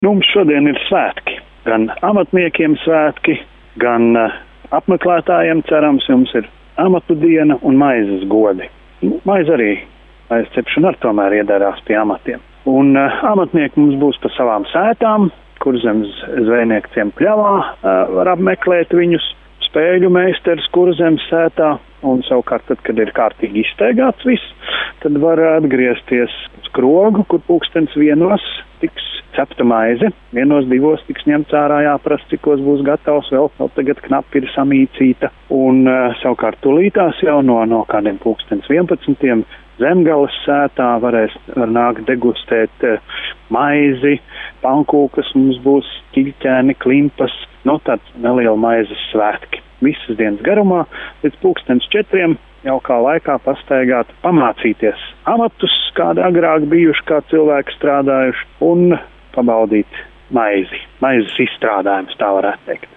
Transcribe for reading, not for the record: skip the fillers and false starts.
Mums šodien ir svētki. Gan amatniekiem svētki, gan apmeklētājiem cerams, jums ir amatu diena un maizes godi. Maize arī, maizes cepšana ar tomēr iedarās pie amatiem. Un amatnieki mums būs pa savām sētām, kur zem zvejnieku ciemu pļavā var apmeklēt viņus, spēļu meistars kurzemes sētā, un savukārt, tad, kad ir kārtīgi izsteigāts viss, tad var atgriezties uz krogu, kur 1:00 tiks cepta maize, 1:00-2:00 tiks ņemts ārā, jāprast, cikos būs gatavs, vēl tagad knapi ir samīcīta, un savukārt tulītās jau no kādiem 11:00 Zemgales sētā var nākt degustēt maizi, pankūkas mums būs, ķiļķēni, klimpas, tāds neliela maizes svētki. Visas dienas garumā līdz 4:00 jaukā laikā pastaigāt, pamācīties amatus, kādi agrāk bijuši, kā cilvēki strādājuši, un pabaudīt maizes izstrādājumus, tā varētu teikt.